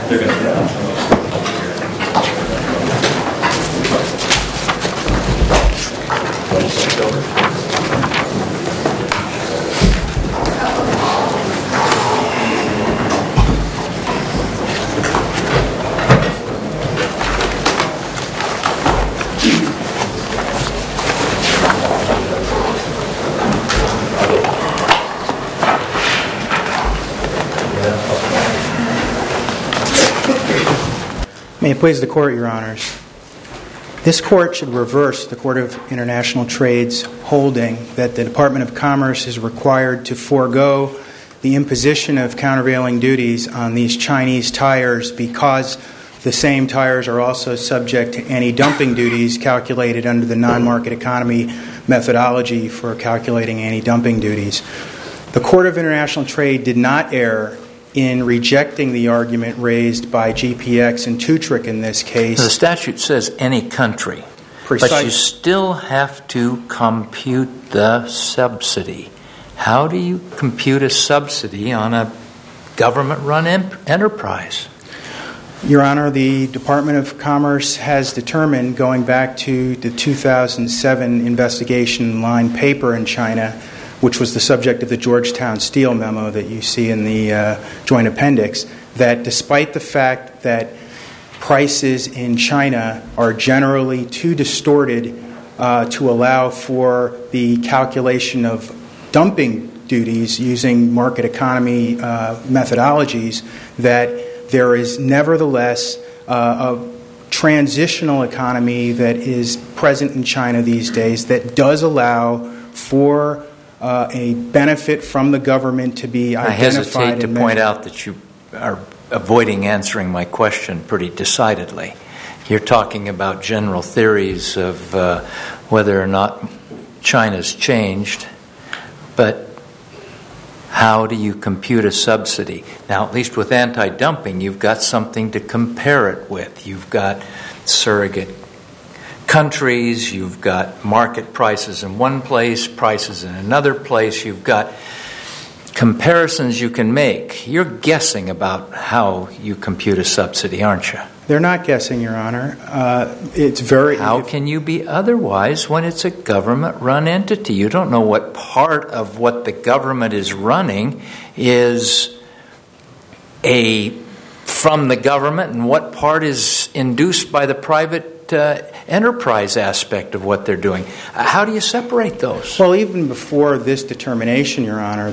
May it please the Court, Your Honors. This Court should reverse the Court of International Trade's holding that the Department of Commerce is required to forego the imposition of countervailing duties on these Chinese tires because the same tires are also subject to anti-dumping duties calculated under the non-market economy methodology for calculating anti-dumping duties. The Court of International Trade did not err in rejecting the argument raised by GPX and Tutrick in this case. The statute says any country, but you still have to compute the subsidy. How do you compute a subsidy on a government-run enterprise? Your Honor, the Department of Commerce has determined, going back to the 2007 investigation line paper in China, which was the subject of the Georgetown Steel memo that you see in the joint appendix, that despite the fact that prices in China are generally too distorted to allow for the calculation of dumping duties using market economy methodologies, that there is nevertheless a transitional economy that is present in China these days that does allow for a benefit from the government to be identified. I hesitate to point out that you are avoiding answering my question pretty decidedly. You're talking about general theories of whether or not China's changed, but how do you compute a subsidy? Now, at least with anti-dumping, you've got something to compare it with. You've got surrogate countries, you've got market prices in one place, prices in another place, you've got comparisons you can make. You're guessing about how you compute a subsidy, aren't you? They're not guessing, Your Honor. How can you be otherwise when it's a government-run entity? You don't know what part of what the government is running is from the government and what part is induced by the private enterprise aspect of what they're doing. How do you separate those? Well, even before this determination, Your Honor,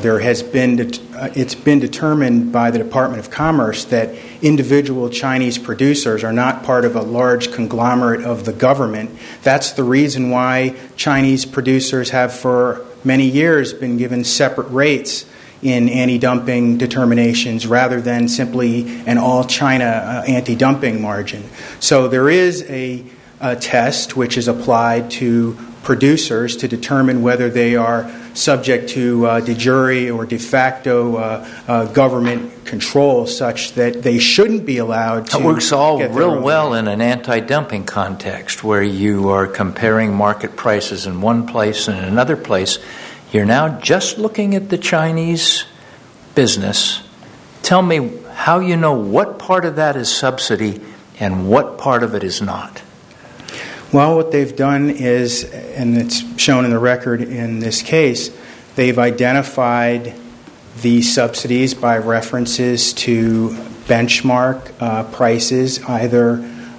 it's been determined by the Department of Commerce that individual Chinese producers are not part of a large conglomerate of the government. That's the reason why Chinese producers have for many years been given separate rates in anti-dumping determinations rather than simply an all-China anti-dumping margin. So there is a test which is applied to producers to determine whether they are subject to de jure or de facto government control such that they shouldn't be allowed to. It works all real well in an anti-dumping context where you are comparing market prices in one place and in another place. You're now just looking at the Chinese business. Tell me how you know what part of that is subsidy and what part of it is not. Well, what they've done is, and it's shown in the record in this case, they've identified the subsidies by references to benchmark prices either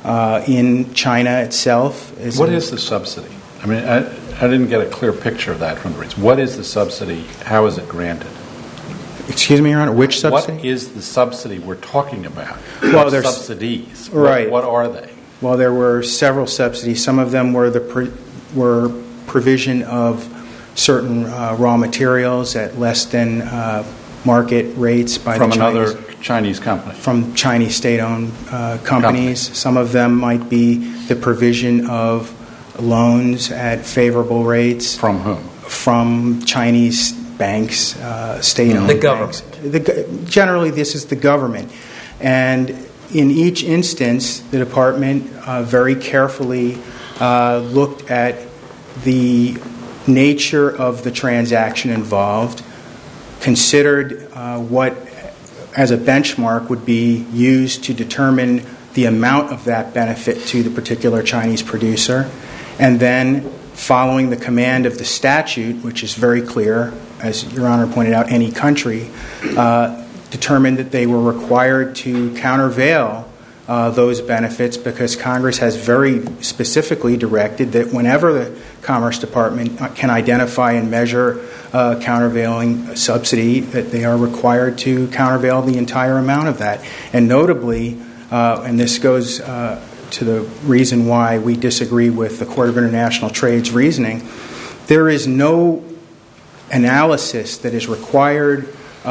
in China itself. What is the subsidy? I mean, I didn't get a clear picture of that from the rates. What is the subsidy? How is it granted? Excuse me, Your Honor, which subsidy? What is the subsidy we're talking about? Well, there's subsidies. Right. What are they? Well, there were several subsidies. Some of them were provision of certain raw materials at less than market rates by from the Chinese. Another Chinese company. From Chinese state-owned companies. Some of them might be the provision of loans at favorable rates. From whom? From Chinese banks, state-owned the government. Banks. Generally, this is the government. And in each instance, the department very carefully looked at the nature of the transaction involved, considered what as a benchmark would be used to determine the amount of that benefit to the particular Chinese producer, and then following the command of the statute, which is very clear, as Your Honor pointed out, any country, determined that they were required to countervail those benefits, because Congress has very specifically directed that whenever the Commerce Department can identify and measure countervailing subsidy, that they are required to countervail the entire amount of that. And notably, and this goes to the reason why we disagree with the Court of International Trade's reasoning, there is no analysis that is required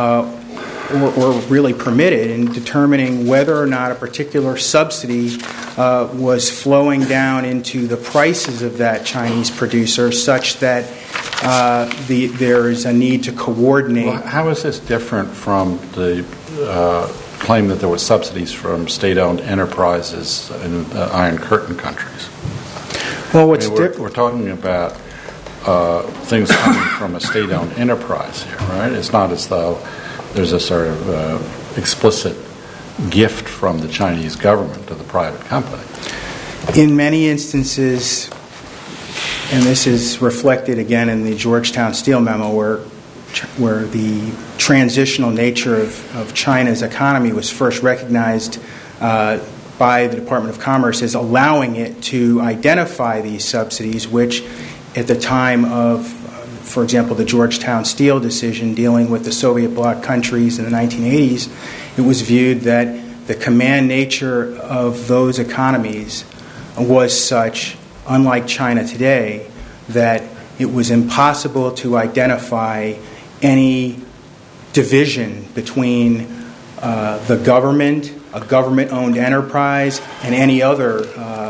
or really permitted in determining whether or not a particular subsidy was flowing down into the prices of that Chinese producer, such that there is a need to coordinate. Well, how is this different from the claim that there were subsidies from state-owned enterprises in the Iron Curtain countries? Well, we're talking about things coming from a state-owned enterprise here, right? It's not as though there's a sort of explicit gift from the Chinese government to the private company. In many instances, and this is reflected again in the Georgetown Steel Memo, where the transitional nature of China's economy was first recognized by the Department of Commerce as allowing it to identify these subsidies, which at the time of, for example, the Georgetown Steel decision dealing with the Soviet bloc countries in the 1980s, it was viewed that the command nature of those economies was such, unlike China today, that it was impossible to identify any division between the government, a government-owned enterprise, and any other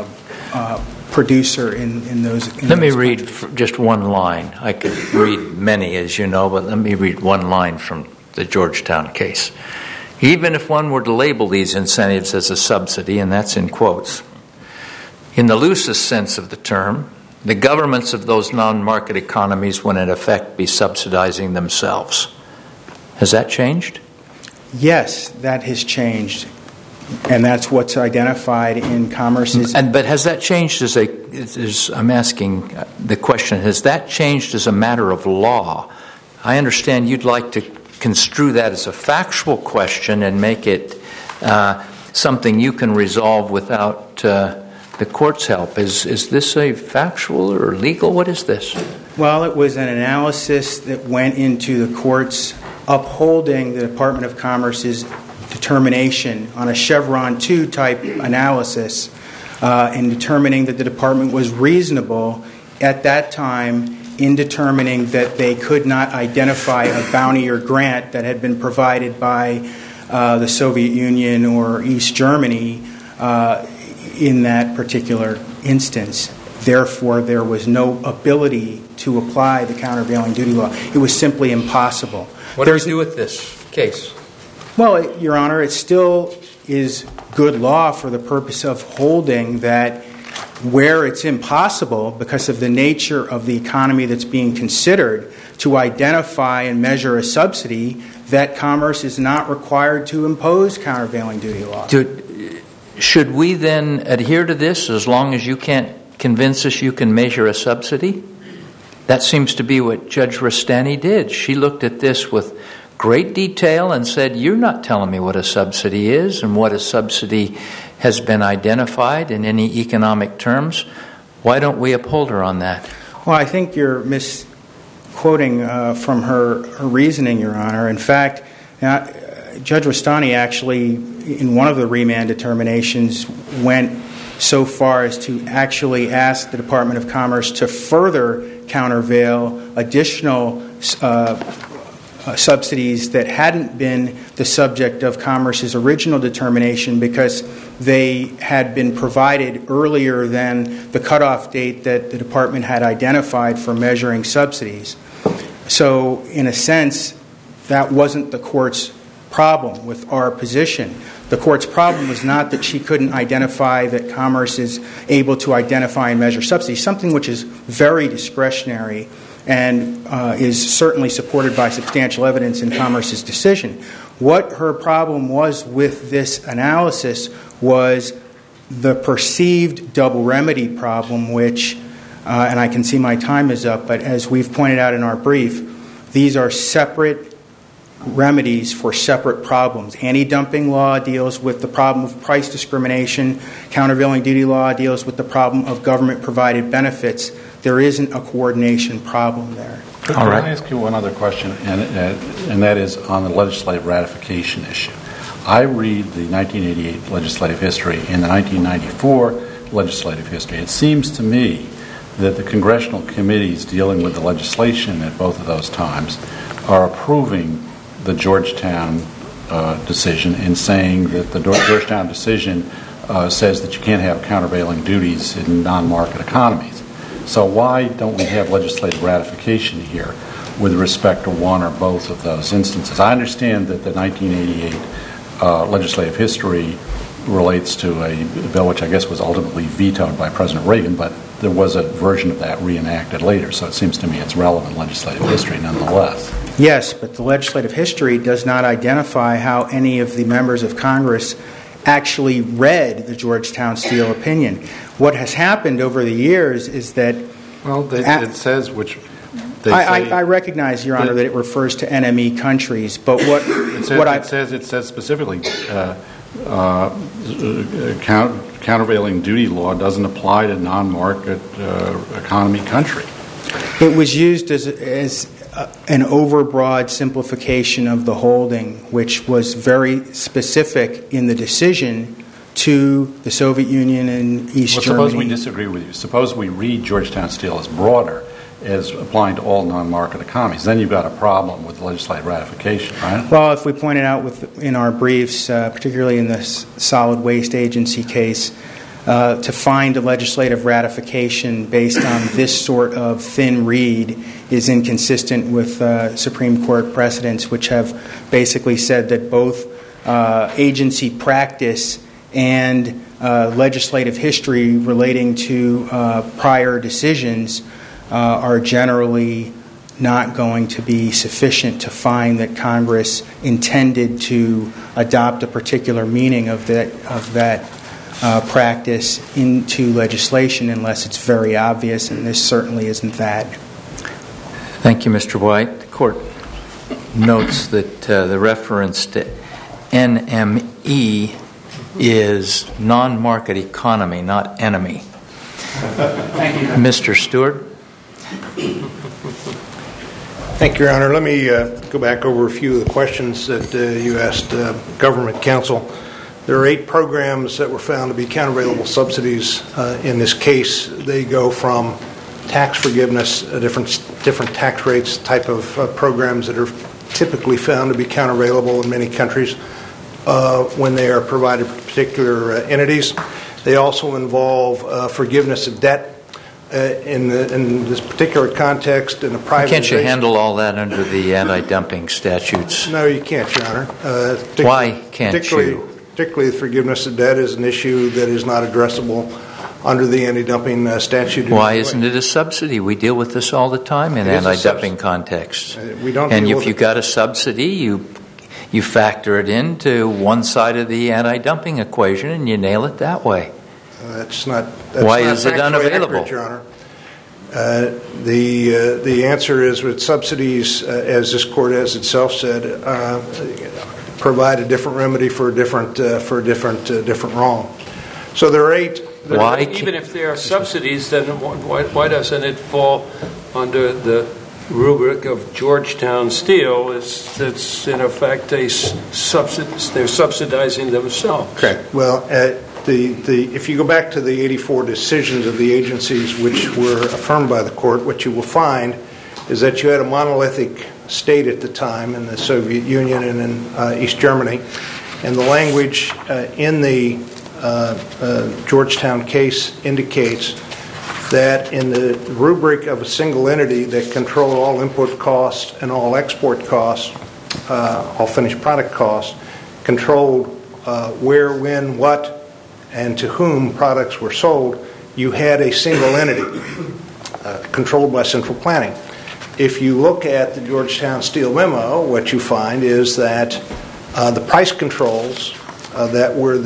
producer in those countries. Let me read just one line. I could read many, as you know, but let me read one line from the Georgetown case. Even if one were to label these incentives as a subsidy, and that's in quotes, in the loosest sense of the term, the governments of those non-market economies would in effect be subsidizing themselves. Has that changed? Yes, that has changed. And that's what's identified in Commerce's... But has that changed I'm asking the question, has that changed as a matter of law? I understand you'd like to construe that as a factual question and make it something you can resolve without the court's help. Is this a factual or legal? What is this? Well, it was an analysis that went into the courts upholding the Department of Commerce's determination on a Chevron 2 type analysis in determining that the department was reasonable at that time in determining that they could not identify a bounty or grant that had been provided by the Soviet Union or East Germany in that particular instance. Therefore, there was no ability to apply the countervailing duty law. It was simply impossible. What do we do with this case? Well, Your Honor, it still is good law for the purpose of holding that where it's impossible, because of the nature of the economy that's being considered, to identify and measure a subsidy, that Commerce is not required to impose countervailing duty law. Should we then adhere to this as long as you can't convince us you can measure a subsidy? That seems to be what Judge Rustani did. She looked at this with great detail and said, you're not telling me what a subsidy is and what a subsidy has been identified in any economic terms. Why don't we uphold her on that? Well, I think you're misquoting from her reasoning, Your Honor. In fact, Judge Rustani actually, in one of the remand determinations, went so far as to actually ask the Department of Commerce to further countervail additional subsidies that hadn't been the subject of Commerce's original determination, because they had been provided earlier than the cutoff date that the department had identified for measuring subsidies. So, in a sense, that wasn't the court's problem with our position. The court's problem was not that she couldn't identify that Commerce is able to identify and measure subsidies, something which is very discretionary and is certainly supported by substantial evidence in Commerce's decision. What her problem was with this analysis was the perceived double remedy problem, which, and I can see my time is up, but as we've pointed out in our brief, these are separate remedies for separate problems. Anti-dumping law deals with the problem of price discrimination. Countervailing duty law deals with the problem of government-provided benefits. There isn't a coordination problem there. Can I ask you one other question, and that is on the legislative ratification issue. I read the 1988 legislative history and the 1994 legislative history. It seems to me that the congressional committees dealing with the legislation at both of those times are approving the Georgetown decision and saying that the Georgetown decision says that you can't have countervailing duties in non-market economies. So why don't we have legislative ratification here with respect to one or both of those instances? I understand that the 1988 legislative history relates to a bill which I guess was ultimately vetoed by President Reagan, but there was a version of that reenacted later, so it seems to me it's relevant legislative history nonetheless. Yes, but the legislative history does not identify how any of the members of Congress actually read the Georgetown Steel opinion. What has happened over the years is that... Well, it says which... I recognize, Your Honor, that it refers to NME countries, but it says specifically countervailing duty law doesn't apply to non-market economy country. It was used as an overbroad simplification of the holding, which was very specific in the decision to the Soviet Union and East Germany. Suppose we disagree with you. Suppose we read Georgetown Steel as broader, as applying to all non-market economies. Then you've got a problem with legislative ratification, right? Well, if we pointed out in our briefs, particularly in the Solid Waste Agency case, to find a legislative ratification based on this sort of thin read is inconsistent with Supreme Court precedents, which have basically said that both agency practice and legislative history relating to prior decisions are generally not going to be sufficient to find that Congress intended to adopt a particular meaning of that practice into legislation unless it's very obvious, and this certainly isn't that. Thank you, Mr. White. The Court notes that the reference to NME is non-market economy, not enemy. Thank you. Mr. Stewart. Thank you, Your Honor. Let me go back over a few of the questions that you asked government counsel. There are 8 programs that were found to be countervailable subsidies in this case. They go from tax forgiveness, different tax rates, type of programs that are typically found to be countervailable in many countries when they are provided for particular entities. They also involve forgiveness of debt. In this particular context, in a privatization... Can't you handle all that under the anti-dumping statutes? No, you can't, Your Honor. Why can't you? Particularly the forgiveness of debt is an issue that is not addressable under the anti-dumping statute. Why isn't it a subsidy? We deal with this all the time in anti-dumping contexts. And if you got a subsidy, you factor it into one side of the anti-dumping equation and you nail it that way. Why is it unavailable? Accurate, Your Honor. The answer is with subsidies, as this court has itself said, provide a different remedy for a different wrong. So there are 8. Even if there are subsidies, then why doesn't it fall under the rubric of Georgetown Steel? It's in effect they're subsidizing themselves. Correct. Well, if you go back to the 84 decisions of the agencies which were affirmed by the court, what you will find is that you had a monolithic state at the time in the Soviet Union and in East Germany, and the language in the Georgetown case indicates that in the rubric of a single entity that controlled all input costs and all export costs, all finished product costs, controlled where, when, what, and to whom products were sold, you had a single entity controlled by central planning. if you look at the Georgetown Steel memo, what you find is that the price controls that were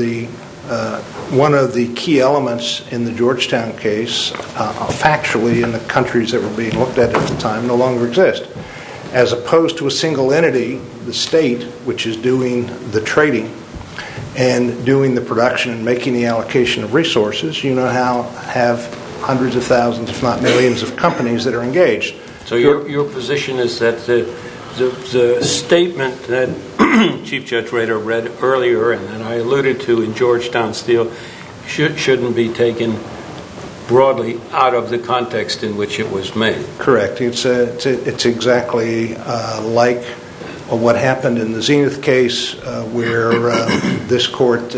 one of the key elements in the Georgetown case, factually in the countries that were being looked at the time, no longer exist. As opposed to a single entity, the state, which is doing the trading and doing the production and making the allocation of resources, you now have hundreds of thousands, if not millions, of companies that are engaged. So your position is that the statement that Chief Judge Rader read earlier and that I alluded to in Georgetown Steel shouldn't be taken broadly out of the context in which it was made. Correct. It's exactly like what happened in the Zenith case, where this court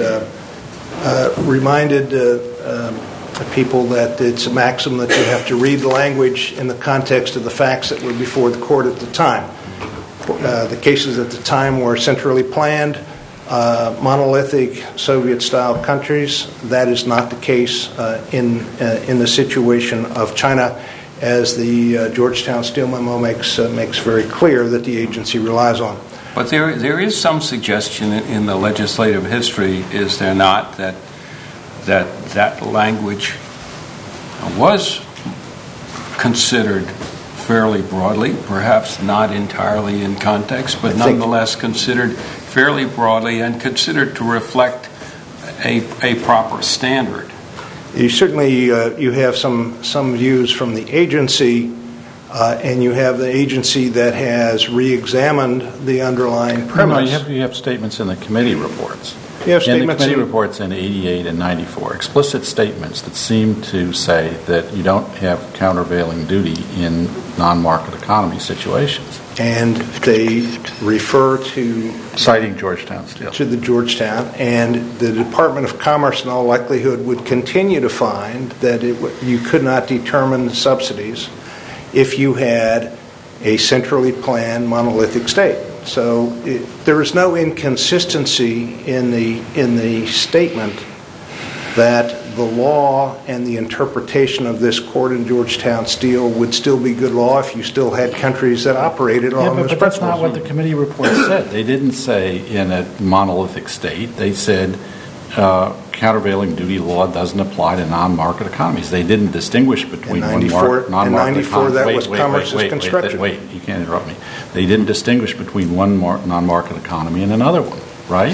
reminded people that it's a maxim that you have to read the language in the context of the facts that were before the court at the time. The cases at the time were centrally planned, monolithic Soviet-style countries. That is not the case in the situation of China, as the Georgetown Steel memo makes very clear that the agency relies on. But there is some suggestion in the legislative history, is there not, that language was considered fairly broadly, perhaps not entirely in context, but nonetheless considered fairly broadly and considered to reflect a proper standard. You certainly you have some views from the agency, and you have the agency that has re-examined the underlying premise. No, you have statements in the committee reports. You have statements in the committee reports in 88 and 94, explicit statements that seem to say that you don't have countervailing duty in non-market economy situations. And they refer to citing Georgetown Steel. To the Georgetown, and the Department of Commerce in all likelihood would continue to find that you could not determine subsidies if you had a centrally planned monolithic state. So there is no inconsistency in the statement that the law and the interpretation of this court in Georgetown Steel would still be good law if you still had countries that operated on those principles. But that's not what the committee report said. They didn't say in a monolithic state. They said countervailing duty law doesn't apply to non-market economies. They didn't distinguish between non-market economies. In 94, that was Commerce's construction. Wait, you can't interrupt me. They didn't distinguish between one non-market economy and another one, right?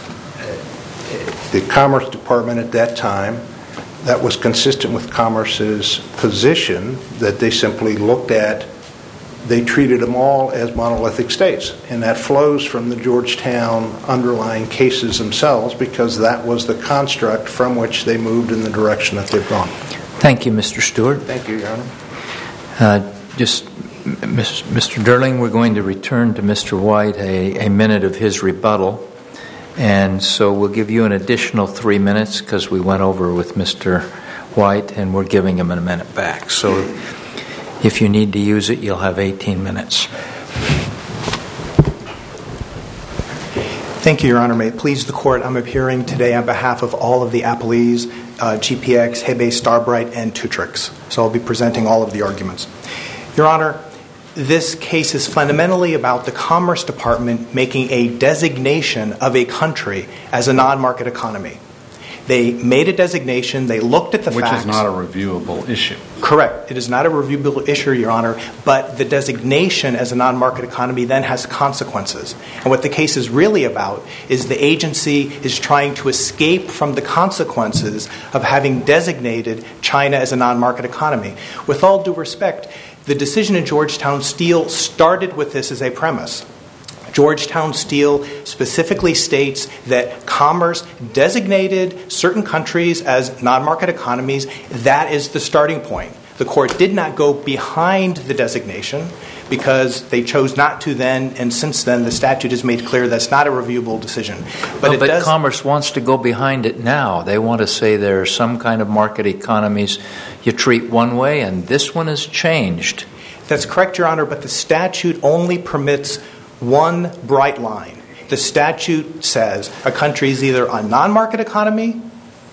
The Commerce Department at that time, that was consistent with Commerce's position that they simply looked at, they treated them all as monolithic states. And that flows from the Georgetown underlying cases themselves, because that was the construct from which they moved in the direction that they've gone. Thank you, Mr. Stewart. Thank you, Your Honor. Mr. Durling, we're going to return to Mr. White a minute of his rebuttal. And so we'll give you an additional 3 minutes because we went over with Mr. White and we're giving him a minute back. So if you need to use it, you'll have 18 minutes. Thank you, Your Honor. May it please the Court, I'm appearing today on behalf of all of the appellees, GPX, Hebe, Starbright, and Tutrix. So I'll be presenting all of the arguments. Your Honor, this case is fundamentally about the Commerce Department making a designation of a country as a non-market economy. They made a designation, they looked at the facts. Which is not a reviewable issue. Correct. It is not a reviewable issue, Your Honor, but the designation as a non-market economy then has consequences. And what the case is really about is the agency is trying to escape from the consequences of having designated China as a non-market economy. With all due respect, the decision in Georgetown Steel started with this as a premise. Georgetown Steel specifically states that Commerce designated certain countries as non-market economies. That is the starting point. The court did not go behind the designation because they chose not to then, and since then the statute has made clear that's not a reviewable decision. But Commerce wants to go behind it now. They want to say there are some kind of market economies you treat one way and this one has changed. That's correct, Your Honor, but the statute only permits one bright line. The statute says a country is either a non-market economy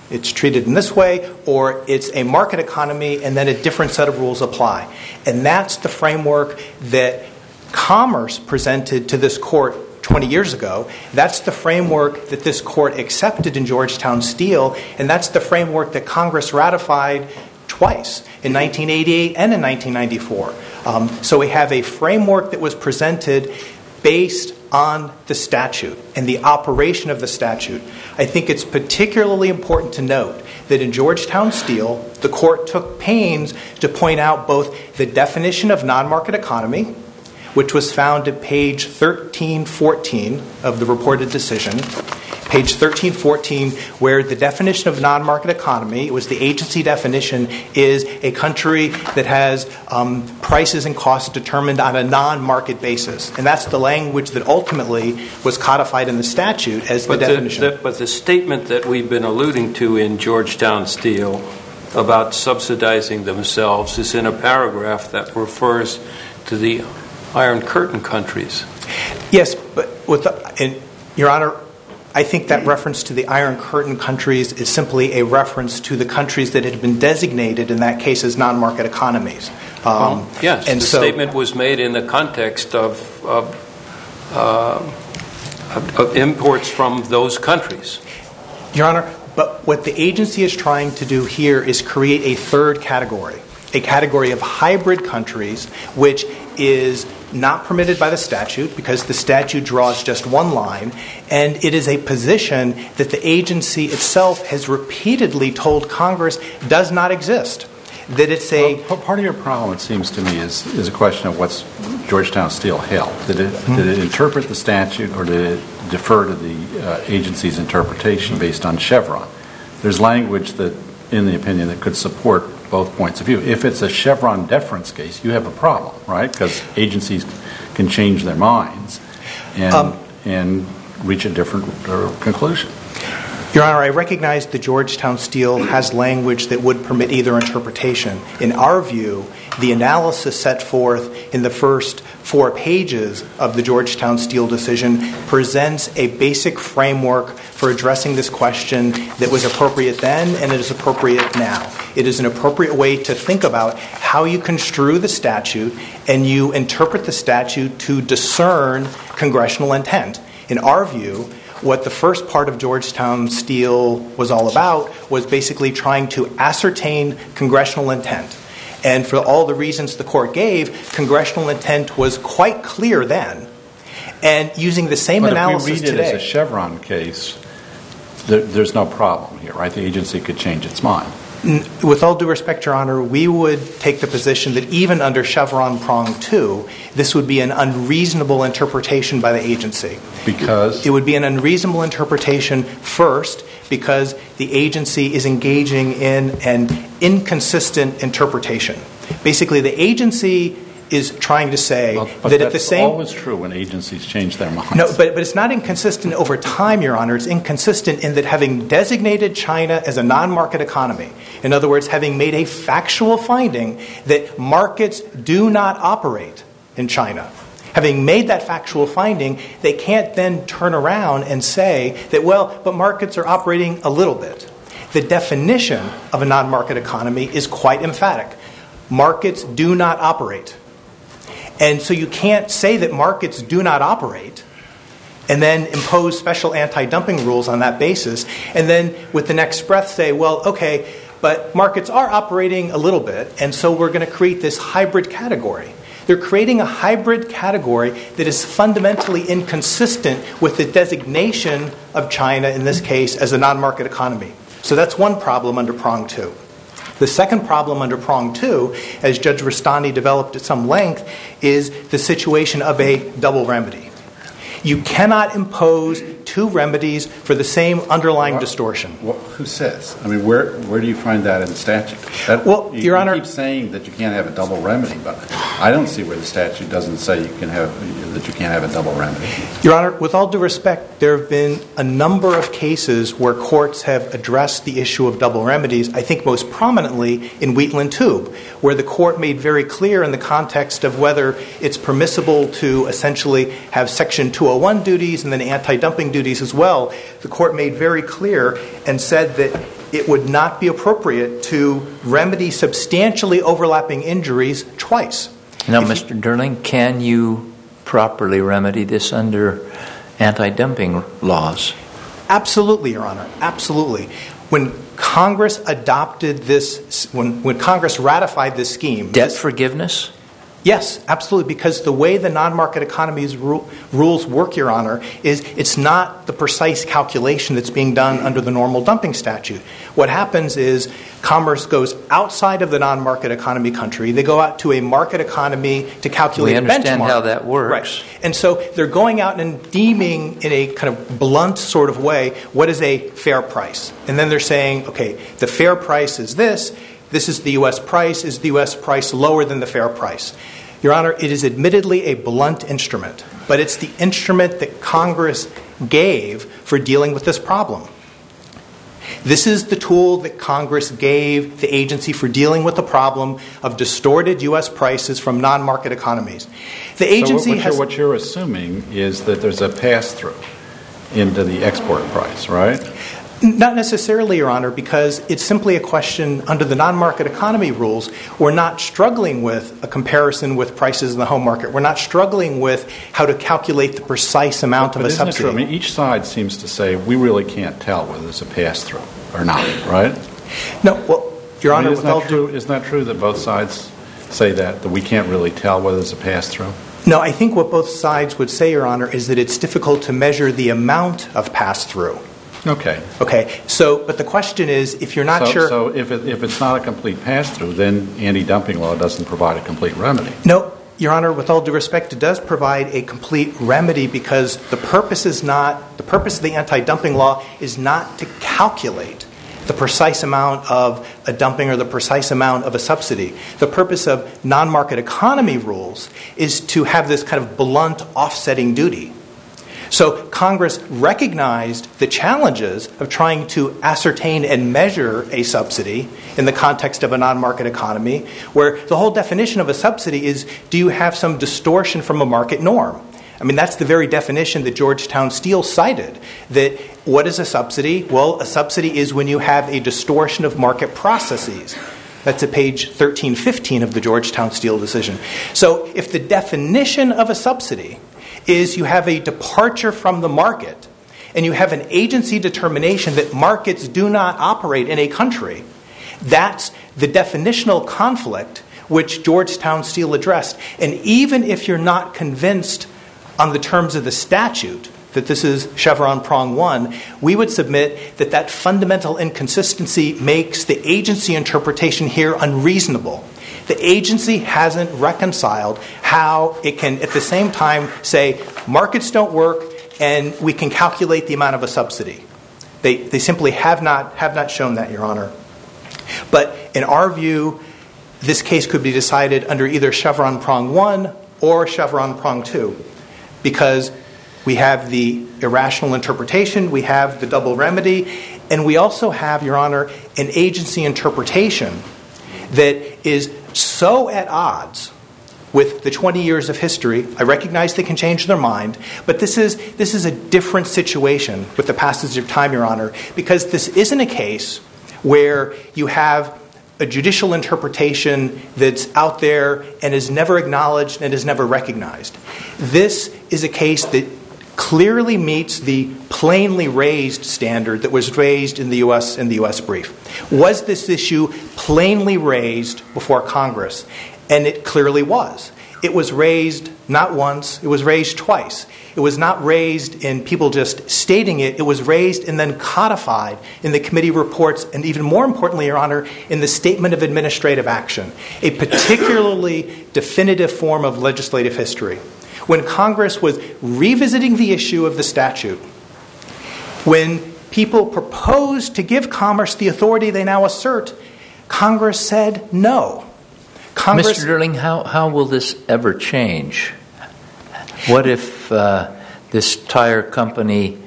it's treated in this way, or it's a market economy and then a different set of rules apply. And that's the framework that Commerce presented to this court 20 years ago. That's the framework that this court accepted in Georgetown Steel, and that's the framework that Congress ratified twice, in 1988 and in 1994. So we have a framework that was presented based on the statute and the operation of the statute. I think it's particularly important to note that in Georgetown Steel, the court took pains to point out both the definition of non-market economy, which was found at page 1314 of the reported decision, page 1314, where the definition of non-market economy, it was the agency definition, is a country that has prices and costs determined on a non-market basis. And that's the language that ultimately was codified in the statute as the definition. But the statement that we've been alluding to in Georgetown Steel about subsidizing themselves is in a paragraph that refers to the Iron Curtain countries. Yes, but Your Honor, I think that reference to the Iron Curtain countries is simply a reference to the countries that had been designated in that case as non-market economies. Yes, and the statement was made in the context of imports from those countries. Your Honor, but what the agency is trying to do here is create a third category, a category of hybrid countries, which is not permitted by the statute because the statute draws just one line, and it is a position that the agency itself has repeatedly told Congress does not exist. That it's part of your problem, it seems to me, is a question of what's Georgetown Steel held. Did it interpret the statute, or did it defer to the agency's interpretation based on Chevron? There's language that, in the opinion, that could support both points of view. If it's a Chevron deference case, you have a problem, right? Because agencies can change their minds and reach a different conclusion. Your Honor, I recognize that Georgetown Steel has language that would permit either interpretation. In our view, the analysis set forth in the first 4 pages of the Georgetown Steel decision presents a basic framework for addressing this question that was appropriate then and it is appropriate now. It is an appropriate way to think about how you construe the statute and you interpret the statute to discern congressional intent. In our view, what the first part of Georgetown Steel was all about was basically trying to ascertain congressional intent. And for all the reasons the court gave, congressional intent was quite clear then. And using the same analysis today. But if we read it as a Chevron case, there's no problem here, right? The agency could change its mind. With all due respect, Your Honor, we would take the position that even under Chevron prong 2, this would be an unreasonable interpretation by the agency. Because? It would be an unreasonable interpretation, first, because the agency is engaging in an inconsistent interpretation. Basically, the agency is trying to say that at the same... That's always true when agencies change their minds. No, but it's not inconsistent over time, Your Honor. It's inconsistent in that having designated China as a non-market economy, in other words, having made a factual finding that markets do not operate in China, having made that factual finding, they can't then turn around and say that, well, but markets are operating a little bit. The definition of a non-market economy is quite emphatic. Markets do not operate. And so you can't say that markets do not operate and then impose special anti-dumping rules on that basis and then with the next breath say, well, okay, but markets are operating a little bit and so we're going to create this hybrid category. They're creating a hybrid category that is fundamentally inconsistent with the designation of China, in this case, as a non-market economy. So that's one problem under prong 2. The second problem under prong 2, as Judge Rustani developed at some length, is the situation of a double remedy. You cannot impose 2 remedies for the same underlying distortion. Well, who says? I mean, where do you find that in the statute? Your Honor, you keep saying that you can't have a double remedy, but I don't see where the statute doesn't say that you can't have a double remedy. Your Honor, with all due respect, there have been a number of cases where courts have addressed the issue of double remedies, I think most prominently in Wheatland Tube, where the court made very clear in the context of whether it's permissible to essentially have Section 201 duties and then anti-dumping duties as well, the court made very clear and said that it would not be appropriate to remedy substantially overlapping injuries twice. Now, Mr. Durling, can you properly remedy this under anti-dumping laws? Absolutely, Your Honor. Absolutely. When Congress adopted this, when Congress ratified this scheme... Debt forgiveness? Yes, absolutely, because the way the non-market economy's rules work, Your Honor, is it's not the precise calculation that's being done under the normal dumping statute. What happens is commerce goes outside of the non-market economy country. They go out to a market economy to calculate a benchmark. We understand how that works. Right. And so they're going out and deeming in a kind of blunt sort of way what is a fair price. And then they're saying, okay, the fair price is this. This is the U.S. price. Is the U.S. price lower than the fair price? Your Honor, it is admittedly a blunt instrument, but it's the instrument that Congress gave for dealing with this problem. This is the tool that Congress gave the agency for dealing with the problem of distorted U.S. prices from non-market economies. The agency what you're assuming is that there's a pass-through into the export price, right? Not necessarily, Your Honor, because it's simply a question under the non-market economy rules. We're not struggling with a comparison with prices in the home market. We're not struggling with how to calculate the precise amount of a subsidy. Isn't it true? I mean, each side seems to say we really can't tell whether it's a pass-through or not, right? No, well, Your Honor, isn't that true that both sides say that we can't really tell whether it's a pass-through? No, I think what both sides would say, Your Honor, is that it's difficult to measure the amount of pass-through. Okay. So, but the question is, if you're not sure... So if it's not a complete pass-through, then anti-dumping law doesn't provide a complete remedy. No, Your Honor, with all due respect, it does provide a complete remedy because the purpose of the anti-dumping law is not to calculate the precise amount of a dumping or the precise amount of a subsidy. The purpose of non-market economy rules is to have this kind of blunt offsetting duty. So Congress recognized the challenges of trying to ascertain and measure a subsidy in the context of a non-market economy, where the whole definition of a subsidy is, do you have some distortion from a market norm? I mean, that's the very definition that Georgetown Steel cited, that what is a subsidy? Well, a subsidy is when you have a distortion of market processes. That's at page 1315 of the Georgetown Steel decision. So if the definition of a subsidy is you have a departure from the market and you have an agency determination that markets do not operate in a country, that's the definitional conflict which Georgetown Steel addressed. And even if you're not convinced on the terms of the statute that this is Chevron prong 1, we would submit that that fundamental inconsistency makes the agency interpretation here unreasonable. The agency hasn't reconciled how it can, at the same time, say markets don't work and we can calculate the amount of a subsidy. They simply have not shown that, Your Honor. But in our view, this case could be decided under either Chevron prong 1 or Chevron prong 2, because we have the irrational interpretation, we have the double remedy, and we also have, Your Honor, an agency interpretation that is so at odds with the 20 years of history. I recognize they can change their mind, but this is a different situation with the passage of time, Your Honor, because this isn't a case where you have a judicial interpretation that's out there and is never acknowledged and is never recognized. This is a case that clearly meets the plainly raised standard that was raised in the U.S. brief. Was this issue plainly raised before Congress? And it clearly was. It was raised not once, it was raised twice. It was not raised in people just stating it. It was raised and then codified in the committee reports, and even more importantly, Your Honor, in the Statement of Administrative Action, a particularly definitive form of legislative history. When Congress was revisiting the issue of the statute, when people proposed to give Commerce the authority they now assert, Congress said no. Mr. Durling, how will this ever change? What if this tire company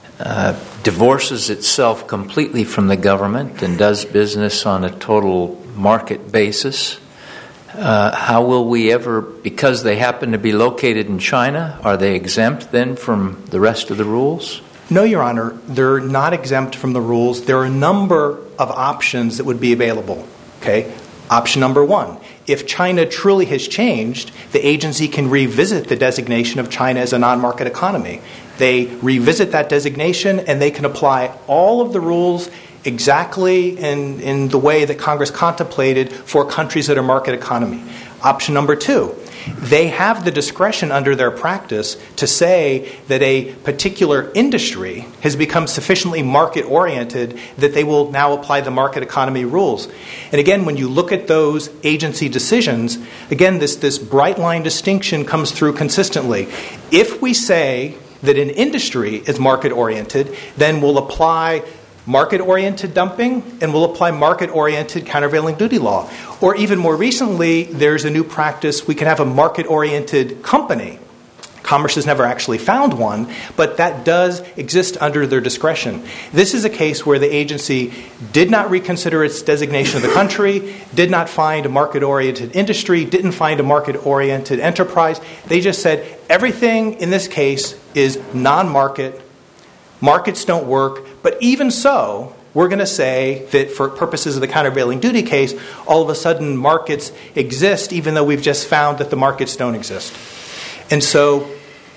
divorces itself completely from the government and does business on a total market basis? How will we ever, because they happen to be located in China, are they exempt then from the rest of the rules? No, Your Honor, they're not exempt from the rules. There are a number of options that would be available. Okay? Option number one, if China truly has changed, the agency can revisit the designation of China as a non-market economy. They revisit that designation and they can apply all of the rules exactly in the way that Congress contemplated for countries that are market economy. Option number two, they have the discretion under their practice to say that a particular industry has become sufficiently market-oriented that they will now apply the market economy rules. And again, when you look at those agency decisions, again, this bright line distinction comes through consistently. If we say that an industry is market-oriented, then we'll apply market-oriented dumping, and we'll apply market-oriented countervailing duty law. Or even more recently, there's a new practice. We can have a market-oriented company. Commerce has never actually found one, but that does exist under their discretion. This is a case where the agency did not reconsider its designation of the country, did not find a market-oriented industry, didn't find a market-oriented enterprise. They just said everything in this case is non-market. Markets don't work, but even so, we're going to say that for purposes of the countervailing duty case, all of a sudden markets exist even though we've just found that the markets don't exist. And so,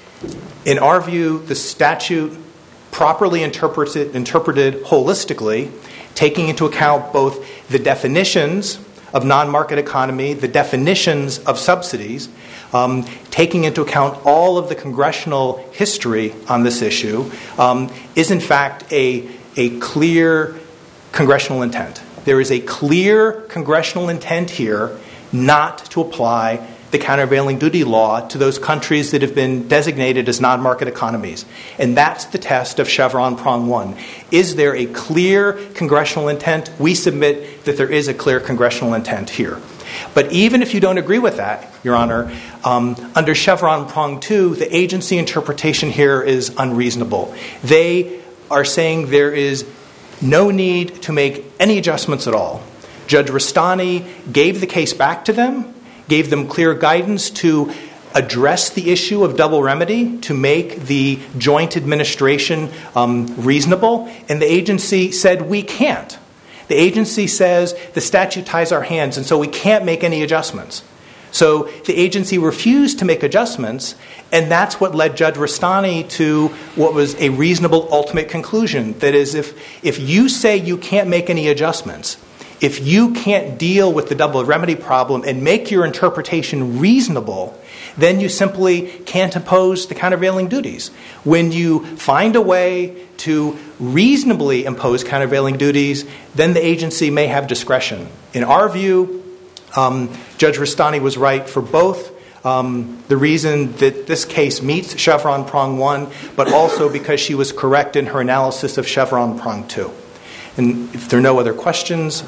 in our view, the statute properly interpreted holistically, taking into account both the definitions of non-market economy, the definitions of subsidies, taking into account all of the congressional history on this issue, is in fact a clear congressional intent. There is a clear congressional intent here not to apply the countervailing duty law to those countries that have been designated as non-market economies. And that's the test of Chevron prong one. Is there a clear congressional intent? We submit that there is a clear congressional intent here. But even if you don't agree with that, Your Honor, under Chevron prong two, the agency interpretation here is unreasonable. They are saying there is no need to make any adjustments at all. Judge Rastani gave the case back to them, gave them clear guidance to address the issue of double remedy, to make the joint administration reasonable, and the agency said we can't. The agency says the statute ties our hands, and so we can't make any adjustments. So the agency refused to make adjustments, and that's what led Judge Rastani to what was a reasonable ultimate conclusion. That is, if you say you can't make any adjustments, if you can't deal with the double remedy problem and make your interpretation reasonable, then you simply can't impose the countervailing duties. When you find a way to reasonably impose countervailing duties, then the agency may have discretion. In our view, Judge Rastani was right for both the reason that this case meets Chevron prong one, but also because she was correct in her analysis of Chevron prong two. And if there are no other questions,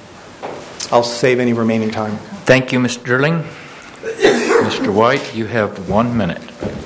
I'll save any remaining time. Thank you, Mr. Durling. Mr. White, you have 1 minute.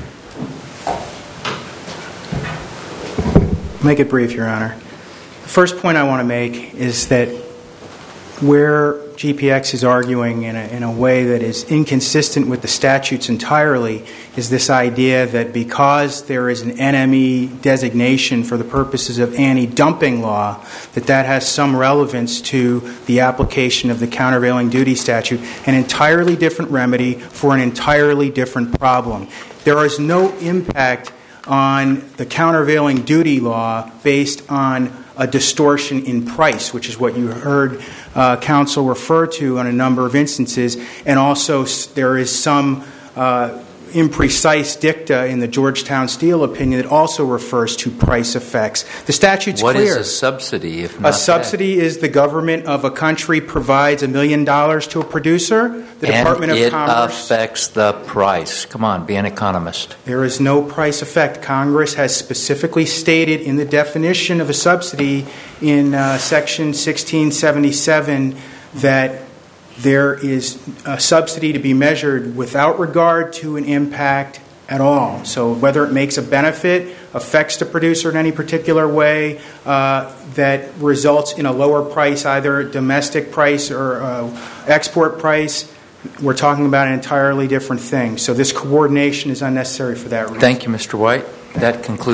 Make it brief, Your Honor. The first point I want to make is that where GPX is arguing in a way that is inconsistent with the statutes entirely is this idea that because there is an NME designation for the purposes of anti-dumping law, that has some relevance to the application of the countervailing duty statute, an entirely different remedy for an entirely different problem. There is no impact on the countervailing duty law based on a distortion in price, which is what you heard counsel refer to on a number of instances, and also there is some imprecise dicta in the Georgetown Steel opinion that also refers to price effects. The statute's clear. What is a subsidy, if not a subsidy is the government of a country provides $1 million to a producer. The Department of Commerce affects the price. Come on, be an economist. There is no price effect. Congress has specifically stated in the definition of a subsidy in Section 1677 that there is a subsidy to be measured without regard to an impact at all. So whether it makes a benefit, affects the producer in any particular way, that results in a lower price, either domestic price or export price, we're talking about an entirely different thing. So this coordination is unnecessary for that reason. Thank you, Mr. White. That concludes